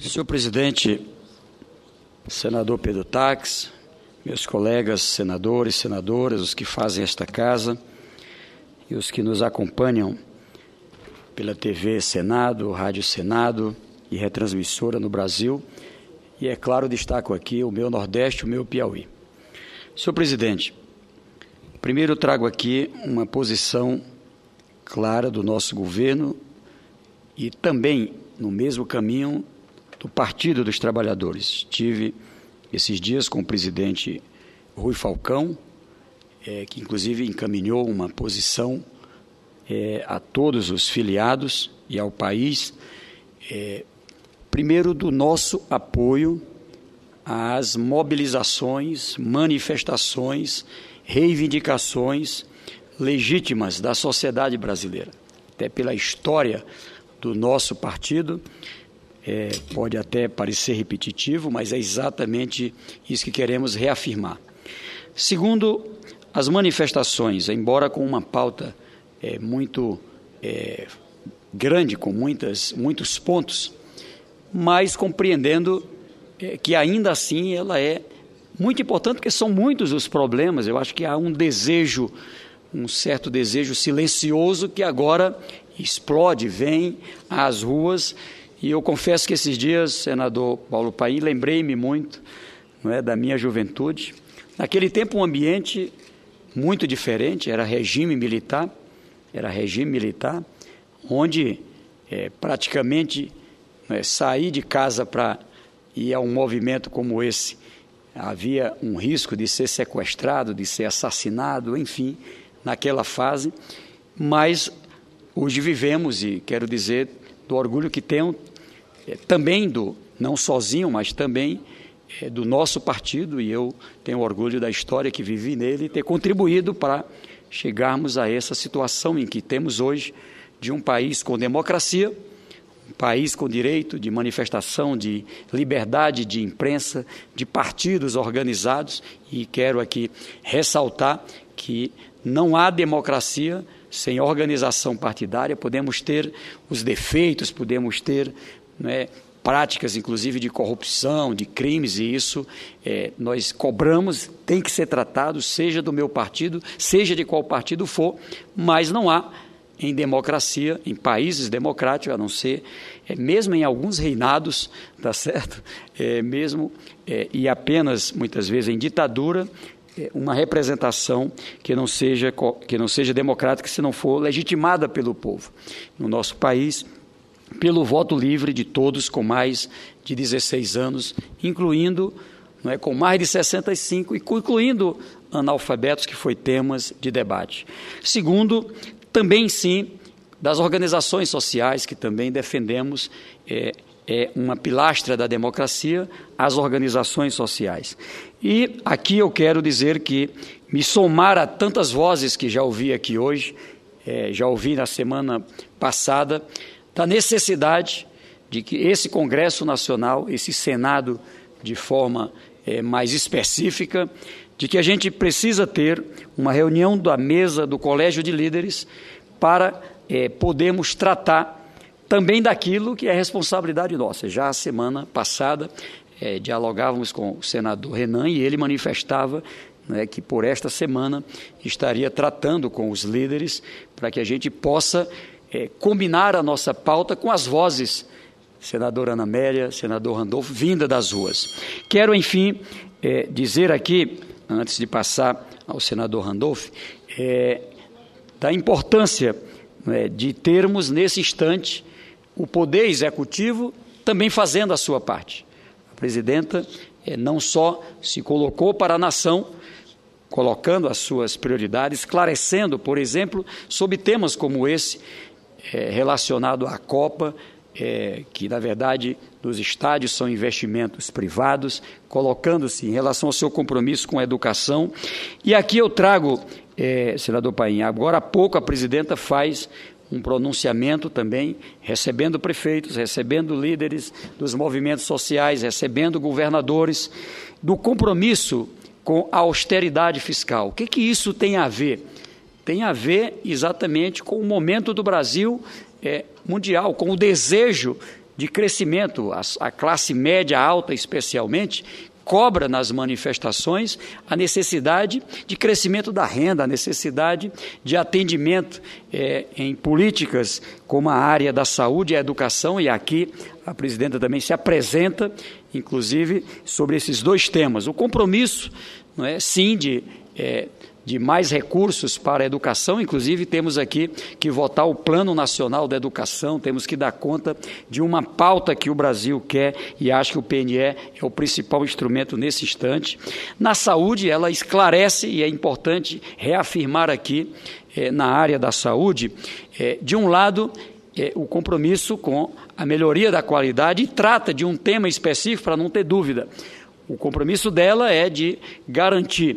Senhor presidente, senador Pedro Taques, meus colegas senadores, senadoras, os que fazem esta casa e os que nos acompanham pela TV Senado, Rádio Senado e retransmissora no Brasil, e é claro, destaco aqui o meu Nordeste, o meu Piauí. Senhor presidente, primeiro eu trago aqui uma posição clara do nosso governo e também no mesmo caminho do Partido dos Trabalhadores. Estive esses dias com o presidente Rui Falcão, que inclusive encaminhou uma posição a todos os filiados e ao país, primeiro do nosso apoio às mobilizações, manifestações, reivindicações legítimas da sociedade brasileira. Até pela história do nosso partido, pode até parecer repetitivo, mas é exatamente isso que queremos reafirmar. Segundo, as manifestações, embora com uma pauta muito grande, com muitos pontos, mas compreendendo que ainda assim ela é muito importante, porque são muitos os problemas. Eu acho que há um certo desejo silencioso que agora explode, vem às ruas. E eu confesso que esses dias, senador Paulo Paim, lembrei-me muito, da minha juventude. Naquele tempo um ambiente muito diferente, era regime militar, onde praticamente sair de casa para ir a um movimento como esse, havia um risco de ser sequestrado, de ser assassinado, enfim, naquela fase. Mas hoje vivemos, e quero dizer do orgulho que tenho, também não sozinho, mas também do nosso partido, e eu tenho orgulho da história que vivi nele e ter contribuído para chegarmos a essa situação em que temos hoje de um país com democracia, um país com direito de manifestação, de liberdade de imprensa, de partidos organizados, e quero aqui ressaltar que não há democracia sem organização partidária. Podemos ter os defeitos, podemos ter práticas, inclusive, de corrupção, de crimes, e isso nós cobramos, tem que ser tratado, seja do meu partido, seja de qual partido for, mas não há em democracia, em países democráticos, a não ser, mesmo em alguns reinados, tá certo? E apenas, muitas vezes, em ditadura, uma representação que não seja democrática se não for legitimada pelo povo. No nosso país, pelo voto livre de todos com mais de 16 anos, incluindo, com mais de 65, incluindo analfabetos, que foi temas de debate. Segundo, também sim, das organizações sociais, que também defendemos, uma pilastra da democracia, as organizações sociais. E aqui eu quero dizer que me somar a tantas vozes que já ouvi aqui hoje, já ouvi na semana passada, da necessidade de que esse Congresso Nacional, esse Senado, de forma mais específica, de que a gente precisa ter uma reunião da mesa do Colégio de Líderes para podermos tratar também daquilo que é responsabilidade nossa. Já a semana passada dialogávamos com o senador Renan e ele manifestava que por esta semana estaria tratando com os líderes para que a gente possa combinar a nossa pauta com as vozes, senadora Ana Amélia, senador Randolfo, vinda das ruas. Quero, enfim, dizer aqui, antes de passar ao senador Randolfo, da importância de termos, nesse instante, o Poder Executivo também fazendo a sua parte. A presidenta não só se colocou para a nação, colocando as suas prioridades, esclarecendo, por exemplo, sobre temas como esse, relacionado à Copa, que, na verdade, nos estádios são investimentos privados, colocando-se em relação ao seu compromisso com a educação. E aqui eu trago, senador Paim, agora há pouco a presidenta faz um pronunciamento também, recebendo prefeitos, recebendo líderes dos movimentos sociais, recebendo governadores, do compromisso com a austeridade fiscal. O que isso tem a ver? Tem a ver exatamente com o momento do Brasil mundial, com o desejo de crescimento, a classe média alta especialmente, cobra nas manifestações a necessidade de crescimento da renda, a necessidade de atendimento em políticas como a área da saúde e a educação, e aqui a presidenta também se apresenta, inclusive, sobre esses dois temas. O compromisso, não é, sim, de mais recursos para a educação, inclusive temos aqui que votar o Plano Nacional da Educação, temos que dar conta de uma pauta que o Brasil quer e acho que o PNE é o principal instrumento nesse instante. Na saúde, ela esclarece, e é importante reafirmar aqui, na área da saúde, de um lado, o compromisso com a melhoria da qualidade e trata de um tema específico para não ter dúvida. O compromisso dela é de garantir,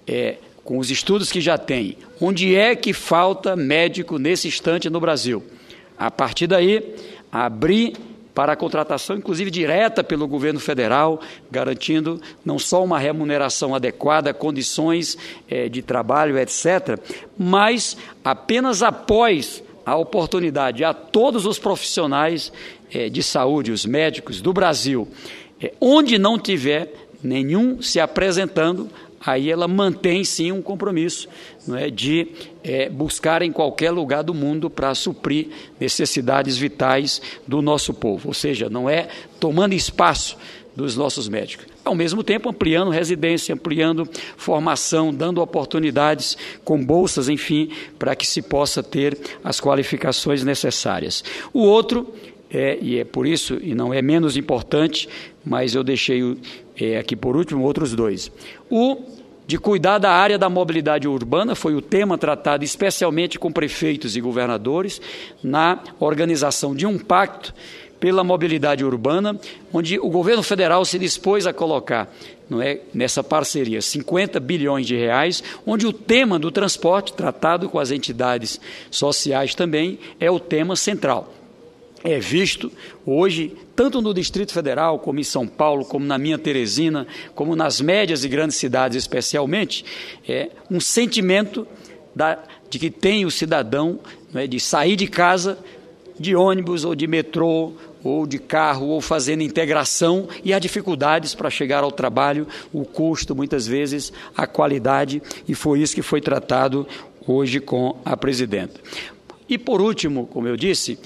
com os estudos que já tem, onde é que falta médico nesse instante no Brasil. A partir daí, abrir para a contratação, inclusive direta pelo governo federal, garantindo não só uma remuneração adequada, condições de trabalho, etc., mas apenas após a oportunidade a todos os profissionais de saúde, os médicos do Brasil, onde não tiver nenhum se apresentando, aí ela mantém sim um compromisso, não é, de buscar em qualquer lugar do mundo para suprir necessidades vitais do nosso povo, ou seja, não é tomando espaço dos nossos médicos. Ao mesmo tempo, ampliando residência, ampliando formação, dando oportunidades com bolsas, enfim, para que se possa ter as qualificações necessárias. O outro, e é por isso, e não é menos importante, mas eu deixei aqui por último outros dois. O de cuidar da área da mobilidade urbana foi o tema tratado especialmente com prefeitos e governadores na organização de um pacto pela mobilidade urbana, onde o governo federal se dispôs a colocar, não é, nessa parceria 50 bilhões de reais, onde o tema do transporte, tratado com as entidades sociais também, é o tema central. É visto hoje, tanto no Distrito Federal, como em São Paulo, como na minha Teresina, como nas médias e grandes cidades especialmente, um sentimento de que tem o cidadão, não é, de sair de casa, de ônibus ou de metrô, ou de carro, ou fazendo integração, e há dificuldades para chegar ao trabalho, o custo, muitas vezes, a qualidade, e foi isso que foi tratado hoje com a presidenta. E, por último, como eu disse,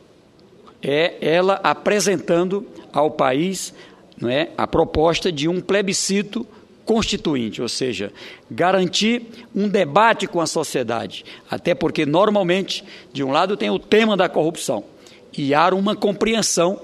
ela apresentando ao país, não é, a proposta de um plebiscito constituinte, ou seja, garantir um debate com a sociedade, até porque normalmente, de um lado tem o tema da corrupção, e há uma compreensão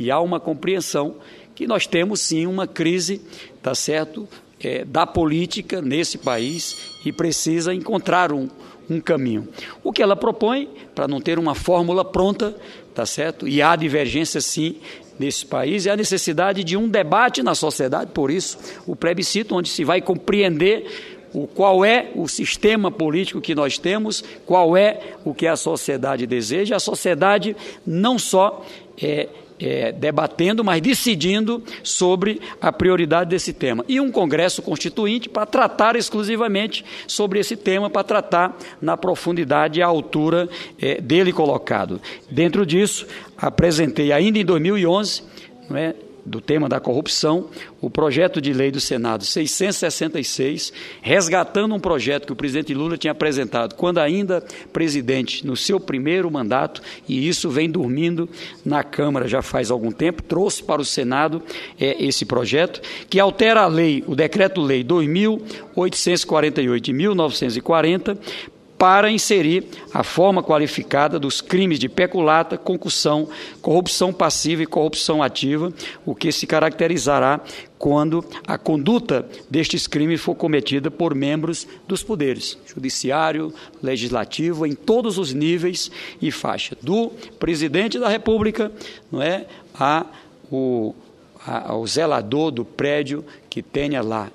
que nós temos sim uma crise, tá certo, da política nesse país e precisa encontrar um caminho. O que ela propõe, para não ter uma fórmula pronta, tá certo, e há divergência sim nesse país, é a necessidade de um debate na sociedade, por isso o plebiscito, onde se vai compreender qual é o sistema político que nós temos, qual é o que a sociedade deseja, a sociedade não só debatendo, mas decidindo sobre a prioridade desse tema. E um congresso constituinte para tratar exclusivamente sobre esse tema, para tratar na profundidade e à altura dele colocado. Dentro disso, apresentei ainda em 2011, não é, do tema da corrupção, o projeto de lei do Senado 666, resgatando um projeto que o presidente Lula tinha apresentado quando ainda presidente, no seu primeiro mandato, e isso vem dormindo na Câmara já faz algum tempo, trouxe para o Senado esse projeto, que altera a lei, o decreto-lei 2.848 de 1940, para inserir a forma qualificada dos crimes de peculato, concussão, corrupção passiva e corrupção ativa, o que se caracterizará quando a conduta destes crimes for cometida por membros dos poderes, judiciário, legislativo, em todos os níveis e faixa, do presidente da República, não é, ao zelador do prédio que tenha lá.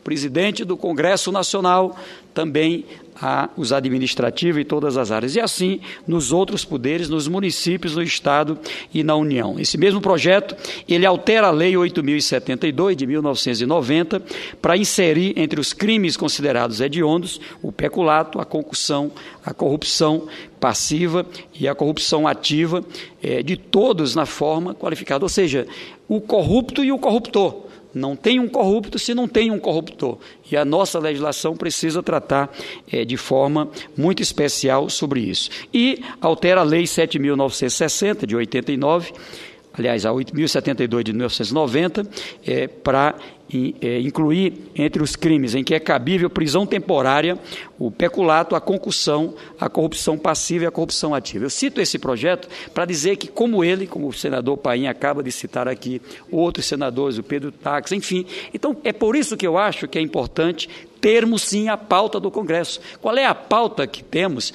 presidente do Congresso Nacional, também os administrativos e todas as áreas. E assim, nos outros poderes, nos municípios, no Estado e na União. Esse mesmo projeto, ele altera a Lei 8.072, de 1990, para inserir entre os crimes considerados hediondos o peculato, a concussão, a corrupção passiva e a corrupção ativa, de todos na forma qualificada. Ou seja, o corrupto e o corruptor. Não tem um corrupto se não tem um corruptor. E a nossa legislação precisa tratar de forma muito especial sobre isso. E altera a Lei 7.960, de 89, aliás, a 8.072 de 1990, para incluir entre os crimes em que é cabível prisão temporária o peculato, a concussão, a corrupção passiva e a corrupção ativa. Eu cito esse projeto para dizer que, como o senador Paim acaba de citar aqui, outros senadores, o Pedro Taques, enfim. Então, é por isso que eu acho que é importante termos, sim, a pauta do Congresso. Qual é a pauta que temos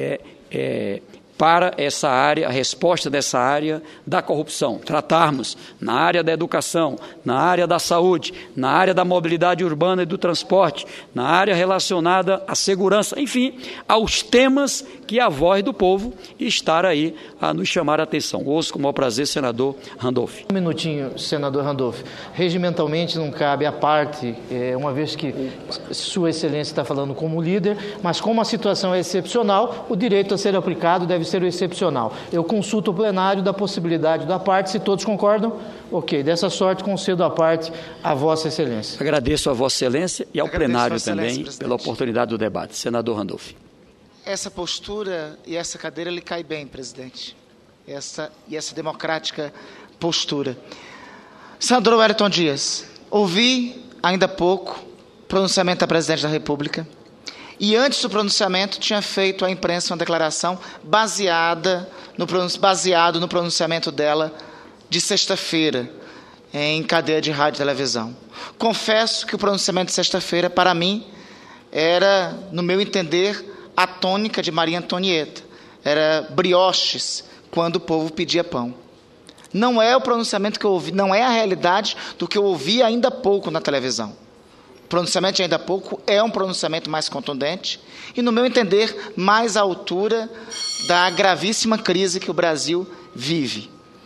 para essa área, a resposta dessa área da corrupção? Tratarmos na área da educação, na área da saúde, na área da mobilidade urbana e do transporte, na área relacionada à segurança, enfim, aos temas que a voz do povo está aí a nos chamar a atenção. Ouço com o maior prazer, senador Randolph. Um minutinho, senador Randolph. Regimentalmente não cabe à parte, uma vez que Sua Excelência está falando como líder, mas como a situação é excepcional, o direito a ser aplicado deve ser o excepcional. Eu consulto o plenário da possibilidade da parte, se todos concordam, ok. Dessa sorte, concedo a parte a Vossa Excelência. Agradeço a Vossa Excelência e ao plenário também presidente, pela oportunidade do debate. Senador Randolph. Essa postura e essa cadeira lhe cai bem, presidente. Essa democrática postura. Senador Wellington Dias, ouvi ainda há pouco o pronunciamento da Presidente da República e antes do pronunciamento tinha feito à imprensa uma declaração baseado no pronunciamento dela de sexta-feira em cadeia de rádio e televisão. Confesso que o pronunciamento de sexta-feira, para mim, era, no meu entender, a tônica de Maria Antonieta. Era brioches quando o povo pedia pão. Não é o pronunciamento que eu ouvi, não é a realidade do que eu ouvi ainda há pouco na televisão. O pronunciamento de ainda há pouco é um pronunciamento mais contundente e, no meu entender, mais à altura da gravíssima crise que o Brasil vive.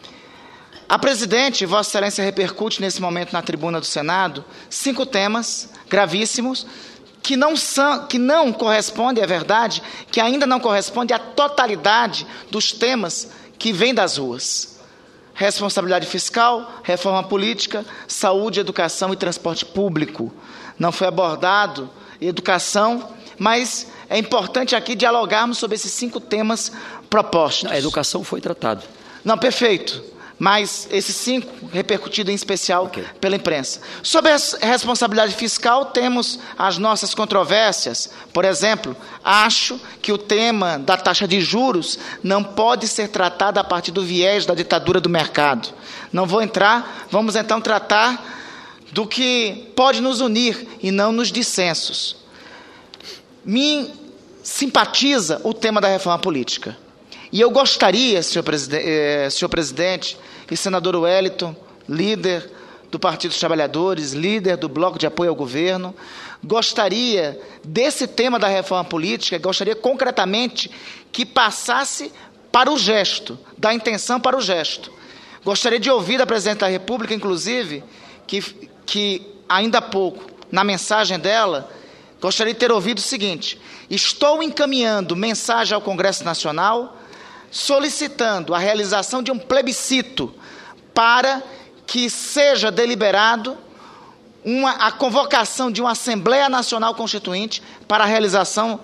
A presidente, Vossa Excelência, repercute nesse momento na tribuna do Senado 5 temas gravíssimos que não correspondem, é verdade, que ainda não correspondem à totalidade dos temas que vêm das ruas. Responsabilidade fiscal, reforma política, saúde, educação e transporte público. Não foi abordado educação, mas é importante aqui dialogarmos sobre esses 5 temas propostos. A educação foi tratada. Não, perfeito. Mas esses 5 repercutidos em especial pela imprensa. Sobre a responsabilidade fiscal, temos as nossas controvérsias. Por exemplo, acho que o tema da taxa de juros não pode ser tratado a partir do viés da ditadura do mercado. Não vou entrar, vamos então tratar do que pode nos unir e não nos dissensos. Me simpatiza o tema da reforma política. E eu gostaria, senhor presidente e senador Wellington, líder do Partido dos Trabalhadores, líder do Bloco de Apoio ao Governo, gostaria desse tema da reforma política, gostaria concretamente que passasse para o gesto, da intenção para o gesto. Gostaria de ouvir da Presidente da República, inclusive, que ainda há pouco, na mensagem dela, gostaria de ter ouvido o seguinte: estou encaminhando mensagem ao Congresso Nacional solicitando a realização de um plebiscito para que seja deliberado a convocação de uma Assembleia Nacional Constituinte para a realização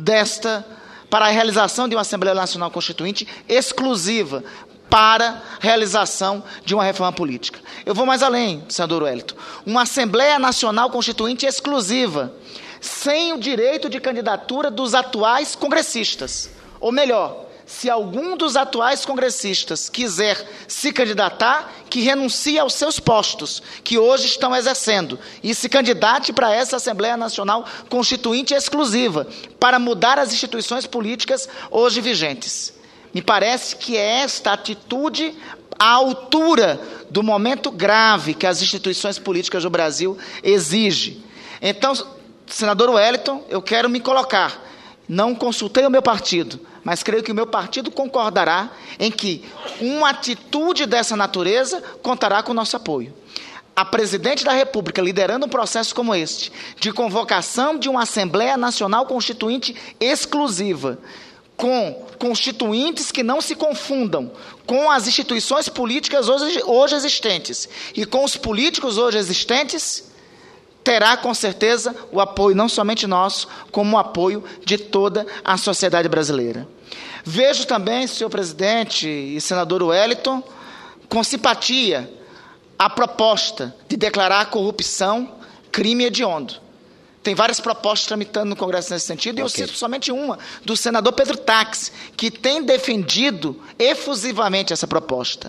de uma Assembleia Nacional Constituinte exclusiva para realização de uma reforma política. Eu vou mais além, senador Wellington. Uma Assembleia Nacional Constituinte exclusiva, sem o direito de candidatura dos atuais congressistas. Ou melhor, se algum dos atuais congressistas quiser se candidatar, que renuncie aos seus postos, que hoje estão exercendo, e se candidate para essa Assembleia Nacional Constituinte exclusiva, para mudar as instituições políticas hoje vigentes. Me parece que é esta atitude à altura do momento grave que as instituições políticas do Brasil exigem. Então, senador Wellington, eu quero me colocar. Não consultei o meu partido, mas creio que o meu partido concordará em que uma atitude dessa natureza contará com o nosso apoio. A presidente da República liderando um processo como este, de convocação de uma Assembleia Nacional Constituinte exclusiva, com constituintes que não se confundam com as instituições políticas hoje existentes e com os políticos hoje existentes, terá com certeza o apoio não somente nosso, como o apoio de toda a sociedade brasileira. Vejo também, senhor presidente e senador Wellington, com simpatia a proposta de declarar a corrupção crime hediondo. Tem várias propostas tramitando no Congresso nesse sentido, e eu cito somente uma, do senador Pedro Táxi, que tem defendido efusivamente essa proposta.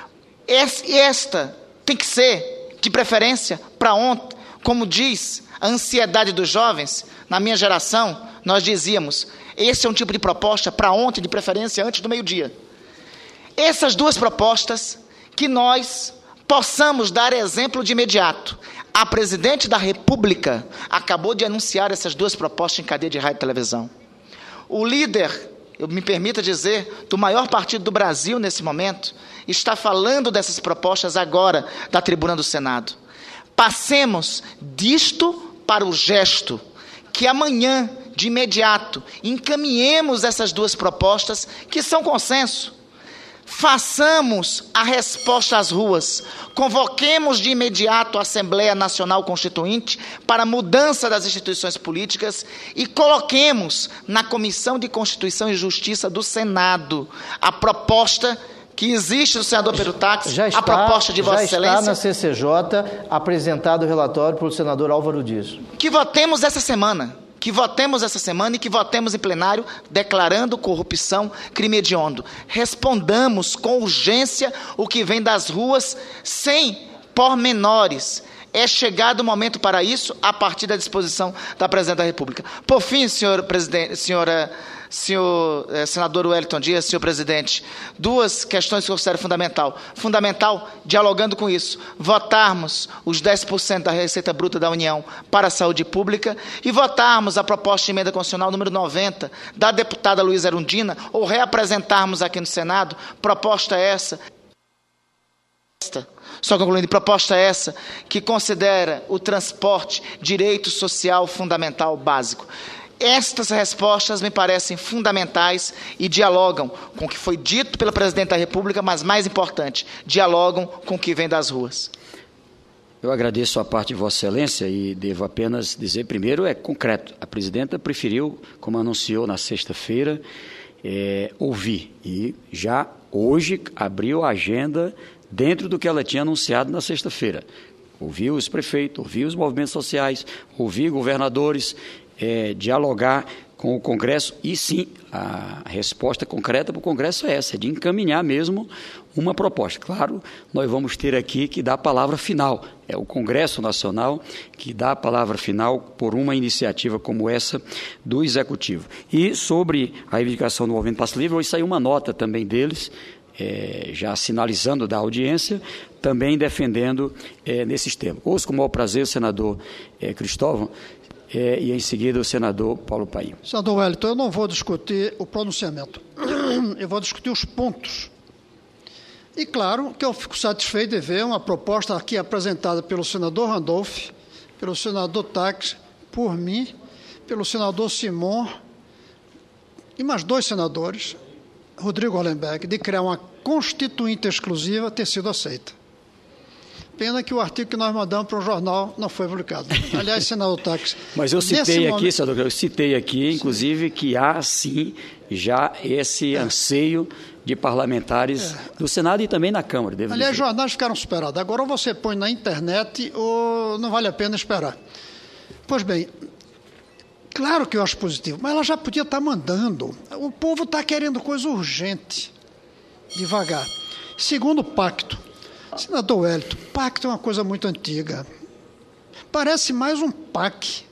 Esta tem que ser, de preferência, para ontem. Como diz a ansiedade dos jovens, na minha geração, nós dizíamos, esse é um tipo de proposta para ontem, de preferência antes do meio-dia. Essas duas propostas, que nós possamos dar exemplo de imediato. A presidente da República acabou de anunciar essas duas propostas em cadeia de rádio e televisão. O líder, eu me permita dizer, do maior partido do Brasil nesse momento, está falando dessas propostas agora da tribuna do Senado. Passemos disto para o gesto, que amanhã, de imediato, encaminhemos essas duas propostas, que são consenso. Façamos a resposta às ruas, convoquemos de imediato a Assembleia Nacional Constituinte para a mudança das instituições políticas e coloquemos na Comissão de Constituição e Justiça do Senado a proposta que existe do senador Pedro Táxi, a proposta de Vossa Excelência. Já está na CCJ apresentado o relatório pelo senador Álvaro Dias. Que votemos essa semana. Que votemos essa semana e que votemos em plenário declarando corrupção crime hediondo. Respondamos com urgência o que vem das ruas sem pormenores. É chegado o momento para isso a partir da disposição da Presidente da República. Por fim, senhor presidente, senhor senador Wellington Dias, senhor presidente, duas questões que eu considero fundamental. Fundamental, dialogando com isso, votarmos os 10% da Receita Bruta da União para a saúde pública e votarmos a proposta de emenda constitucional número 90 da deputada Luísa Erundina, ou reapresentarmos aqui no Senado, proposta essa, só concluindo, proposta essa que considera o transporte direito social fundamental básico. Estas respostas me parecem fundamentais e dialogam com o que foi dito pela Presidente da República, mas mais importante, dialogam com o que vem das ruas. Eu agradeço a parte de Vossa Excelência e devo apenas dizer, primeiro, é concreto. A Presidenta preferiu, como anunciou na sexta-feira, ouvir e já hoje abriu a agenda dentro do que ela tinha anunciado na sexta-feira. Ouviu os prefeitos, ouviu os movimentos sociais, ouviu governadores, dialogar com o Congresso e, sim, a resposta concreta para o Congresso é essa, de encaminhar mesmo uma proposta. Claro, nós vamos ter aqui que dar a palavra final. É o Congresso Nacional que dá a palavra final por uma iniciativa como essa do Executivo. E sobre a reivindicação do Movimento Passe Livre, hoje saiu uma nota também deles, já sinalizando da audiência, também defendendo nesses temas. Ouço com o maior prazer o senador Cristóvão e, em seguida, o senador Paulo Paim. Senador Wellington, eu não vou discutir o pronunciamento, eu vou discutir os pontos. E, claro, que eu fico satisfeito de ver uma proposta aqui apresentada pelo senador Randolph, pelo senador Táxi, por mim, pelo senador Simon e mais dois senadores, Rodrigo Hollenberg, de criar uma constituinte exclusiva, ter sido aceita. Pena que o artigo que nós mandamos para o jornal não foi publicado. Aliás, senador Táxi... Mas eu citei aqui, senador, inclusive, que há, sim, já esse anseio de parlamentares do Senado e também na Câmara. Aliás, jornais ficaram superados. Agora ou você põe na internet ou não vale a pena esperar. Pois bem, claro que eu acho positivo, mas ela já podia estar mandando. O povo está querendo coisa urgente, devagar. Segundo pacto, senador Wellington, pacto é uma coisa muito antiga. Parece mais um PAC.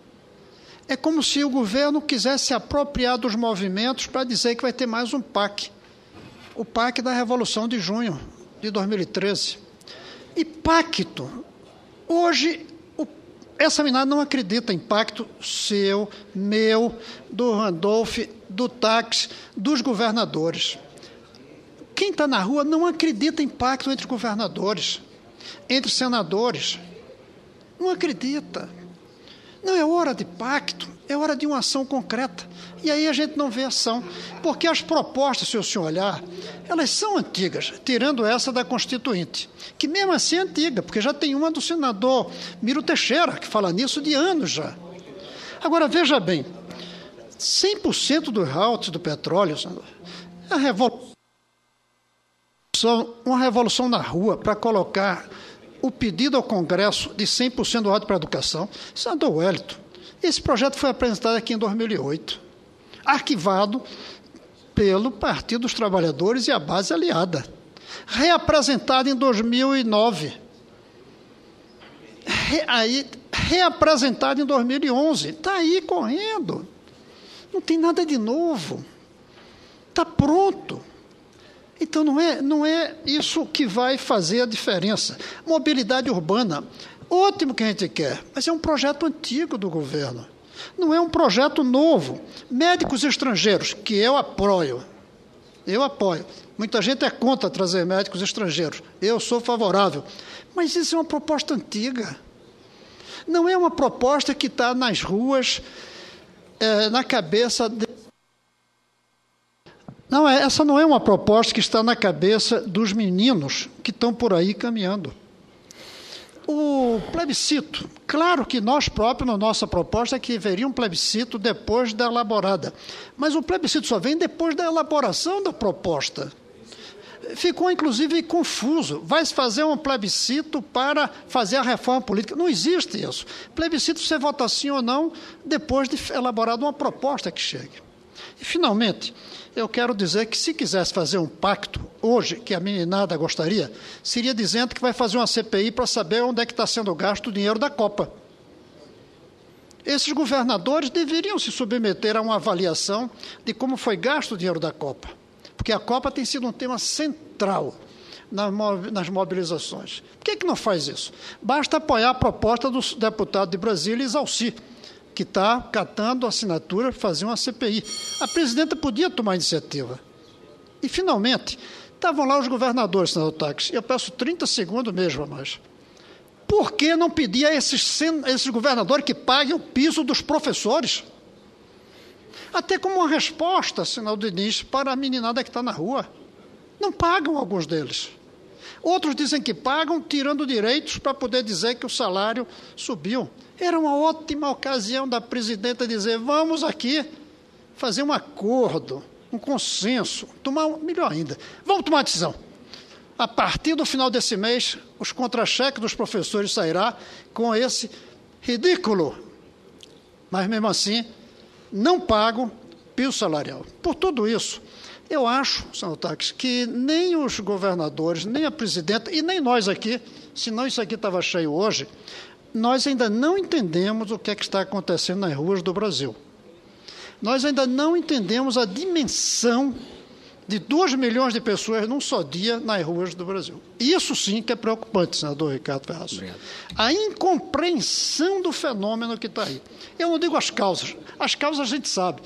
É como se o governo quisesse se apropriar dos movimentos para dizer que vai ter mais um PAC. O PAC da Revolução de Junho de 2013. E pacto, hoje essa meninada não acredita em pacto seu, meu, do Randolph, do táxi, dos governadores. Quem está na rua não acredita em pacto entre governadores, entre senadores. Não acredita. Não é hora de pacto, é hora de uma ação concreta. E aí a gente não vê ação, porque as propostas, se o senhor olhar, elas são antigas, tirando essa da Constituinte, que mesmo assim é antiga, porque já tem uma do senador Miro Teixeira, que fala nisso de anos já. Agora, veja bem, 100% dos royalties do petróleo, senador, é uma revolução na rua para colocar o pedido ao Congresso de 100% do royalties para a educação. Senador Wellington, esse projeto foi apresentado aqui em 2008, arquivado pelo Partido dos Trabalhadores e a base aliada, reapresentado em 2009, reapresentado em 2011, está aí correndo, não tem nada de novo, está pronto. Então não é isso que vai fazer a diferença. Mobilidade urbana, ótimo que a gente quer, mas é um projeto antigo do governo. Não é um projeto novo. Médicos estrangeiros, que eu apoio. Muita gente é contra trazer médicos estrangeiros. Eu sou favorável. Mas isso é uma proposta antiga. Não é uma proposta que está nas ruas, na cabeça... essa não é uma proposta que está na cabeça dos meninos que estão por aí caminhando. O plebiscito, claro que nós próprios, na nossa proposta, é que haveria um plebiscito depois da elaborada. Mas o plebiscito só vem depois da elaboração da proposta. Ficou, inclusive, confuso. Vai-se fazer um plebiscito para fazer a reforma política. Não existe isso. Plebiscito, você vota sim ou não, depois de elaborada uma proposta que chegue. E, finalmente, eu quero dizer que se quisesse fazer um pacto hoje, que a meninada gostaria, seria dizendo que vai fazer uma CPI para saber onde é que está sendo gasto o dinheiro da Copa. Esses governadores deveriam se submeter a uma avaliação de como foi gasto o dinheiro da Copa, porque a Copa tem sido um tema central nas mobilizações. Por que não faz isso? Basta apoiar a proposta do deputado de Brasília, Isalci, que está catando a assinatura para fazer uma CPI. A presidenta podia tomar iniciativa. E, finalmente, estavam lá os governadores, senador Táxi. Eu peço 30 segundos mesmo a mais. Por que não pedir a esses governadores que paguem o piso dos professores? Até como uma resposta, senador Diniz, para a meninada que está na rua. Não pagam alguns deles. Outros dizem que pagam, tirando direitos para poder dizer que o salário subiu. Era uma ótima ocasião da presidenta dizer, vamos aqui fazer um acordo, um consenso, melhor ainda, vamos tomar uma decisão. A partir do final desse mês, os contra-cheques dos professores sairá com esse ridículo, mas mesmo assim, não pagam piso salarial. Por tudo isso, eu acho, senador Táxi, que nem os governadores, nem a presidenta, e nem nós aqui, senão isso aqui estava cheio hoje, nós ainda não entendemos o que é que está acontecendo nas ruas do Brasil. Nós ainda não entendemos a dimensão de 2 milhões de pessoas num só dia nas ruas do Brasil. Isso sim que é preocupante, senador Ricardo Ferraz. Obrigado. A incompreensão do fenômeno que está aí. Eu não digo as causas a gente sabe.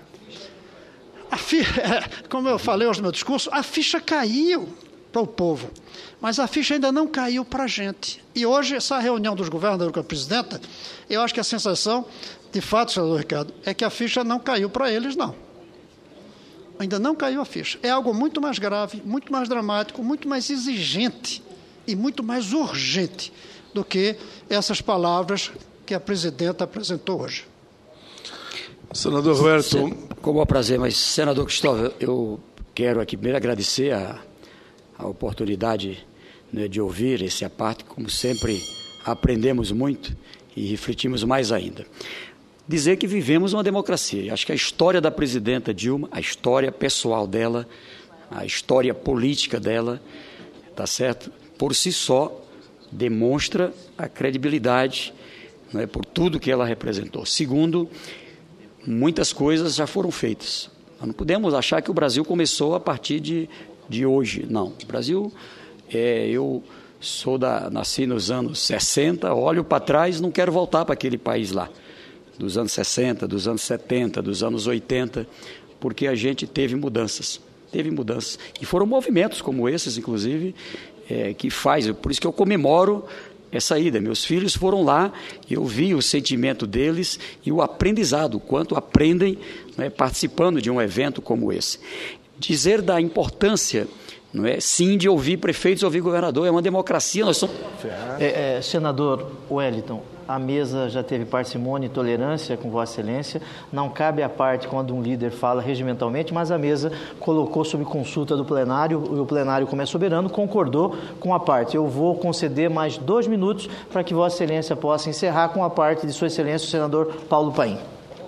Como eu falei hoje no meu discurso, a ficha caiu para o povo, mas a ficha ainda não caiu para a gente. E hoje, essa reunião dos governadores com a presidenta, eu acho que a sensação, de fato, senador Ricardo, é que a ficha não caiu para eles, não. Ainda não caiu a ficha. É algo muito mais grave, muito mais dramático, muito mais exigente e muito mais urgente do que essas palavras que a presidenta apresentou hoje. Senador Wellington. Com o maior prazer, mas, senador Cristóvão, eu quero aqui primeiro agradecer a oportunidade, né, de ouvir esse aparte. Como sempre, aprendemos muito e refletimos mais ainda. Dizer que vivemos uma democracia. Acho que a história da presidenta Dilma, a história pessoal dela, a história política dela, tá certo? Por si só, demonstra a credibilidade, né, por tudo que ela representou. Segundo, muitas coisas já foram feitas. Nós não podemos achar que o Brasil começou a partir de hoje. Não. O Brasil, eu Nasci nos anos 60, olho para trás, não quero voltar para aquele país lá, dos anos 60, dos anos 70, dos anos 80, porque a gente teve mudanças. E foram movimentos como esses, inclusive, que faz, por isso que eu comemoro essa ida. Meus filhos foram lá, eu vi o sentimento deles e o aprendizado, o quanto aprendem, né, participando de um evento como esse. Dizer da importância, não é, sim, de ouvir prefeitos, ouvir governador, é uma democracia, nós somos... Senador Wellington, a mesa já teve parcimônia e tolerância com Vossa Excelência, não cabe à parte quando um líder fala regimentalmente, mas a mesa colocou sob consulta do plenário, e o plenário, como é soberano, concordou com a parte. Eu vou conceder mais 2 minutos para que Vossa Excelência possa encerrar com a parte de Sua Excelência, o senador Paulo Paim.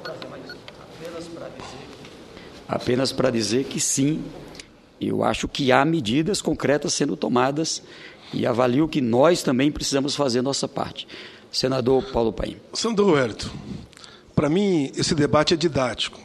Apenas para dizer que sim, eu acho que há medidas concretas sendo tomadas e avalio que nós também precisamos fazer nossa parte. Senador Paulo Paim. Senador Wellington, para mim esse debate é didático.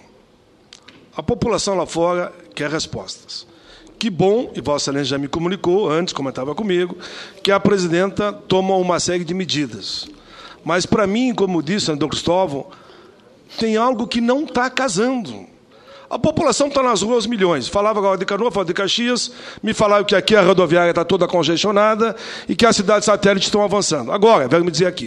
A população lá fora quer respostas. Que bom, e Vossa Excelência já me comunicou, antes comentava comigo, que a presidenta toma uma série de medidas. Mas para mim, como disse o senador Cristóvão, tem algo que não está casando. A população está nas ruas milhões. Falava agora de Canoa, falava de Caxias, me falaram que aqui a rodoviária está toda congestionada e que as cidades satélites estão avançando. Agora, vem me dizer aqui,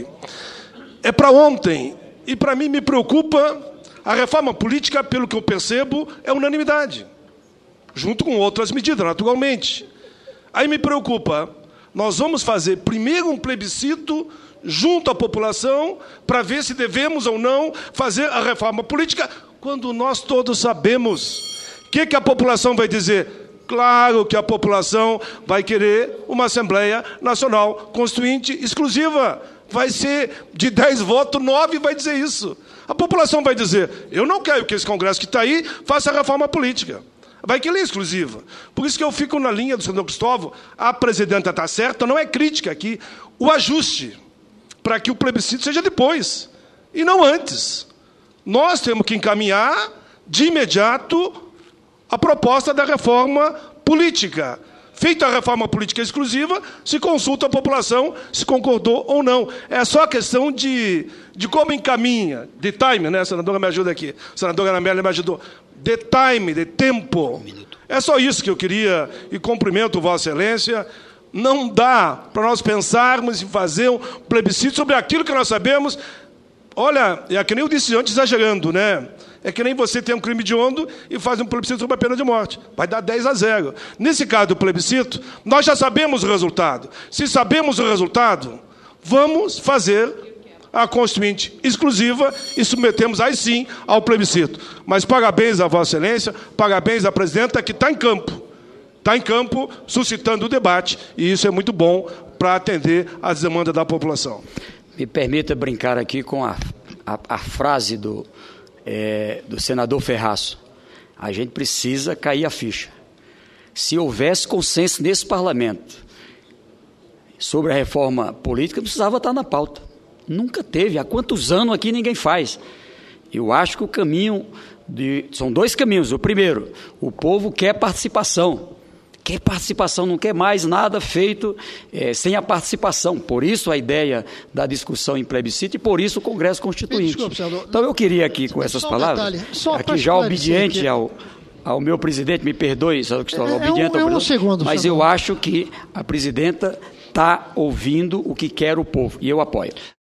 é para ontem, e para mim me preocupa, a reforma política, pelo que eu percebo, é unanimidade, junto com outras medidas, naturalmente. Aí me preocupa, nós vamos fazer primeiro um plebiscito junto à população para ver se devemos ou não fazer a reforma política, quando nós todos sabemos. O que a população vai dizer? Claro que a população vai querer uma Assembleia Nacional Constituinte exclusiva. Vai ser de 10 votos, 9 vai dizer isso. A população vai dizer, eu não quero que esse Congresso que está aí faça a reforma política. Vai querer exclusiva. Por isso que eu fico na linha do senador Cristóvão, a presidenta está certa, não é crítica aqui, o ajuste para que o plebiscito seja depois, e não antes. Nós temos que encaminhar, de imediato, a proposta da reforma política. Feita a reforma política exclusiva, se consulta a população se concordou ou não. É só questão de como encaminha, de time, né? A senadora me ajuda aqui. A senadora Ana Amélia me ajudou. De time, de tempo. É só isso que eu queria, e cumprimento Vossa Excelência. Não dá para nós pensarmos em fazer um plebiscito sobre aquilo que nós sabemos. Olha, é que nem eu disse antes, exagerando, né? É que nem você tem um crime hediondo e faz um plebiscito sobre a pena de morte. Vai dar 10-0. Nesse caso do plebiscito, nós já sabemos o resultado. Se sabemos o resultado, vamos fazer a Constituinte exclusiva e submetemos aí sim ao plebiscito. Mas parabéns a Vossa Excelência, parabéns à presidenta que está em campo. Está em campo, suscitando o debate, e isso é muito bom para atender às demandas da população. Me permita brincar aqui com a frase do senador Ferraço. A gente precisa cair a ficha. Se houvesse consenso nesse parlamento sobre a reforma política, não precisava estar na pauta. Nunca teve. Há quantos anos aqui ninguém faz? Eu acho que o caminho... São 2 caminhos. O primeiro, o povo quer participação. Quer participação, não quer mais nada feito sem a participação. Por isso a ideia da discussão em plebiscito e por isso o Congresso Constituinte. Desculpe, então eu queria aqui, com essas palavras, aqui já obediente ao meu presidente, me perdoe, senador Cristóvão, obediente ao presidente, mas eu acho que a presidenta está ouvindo o que quer o povo, e eu apoio.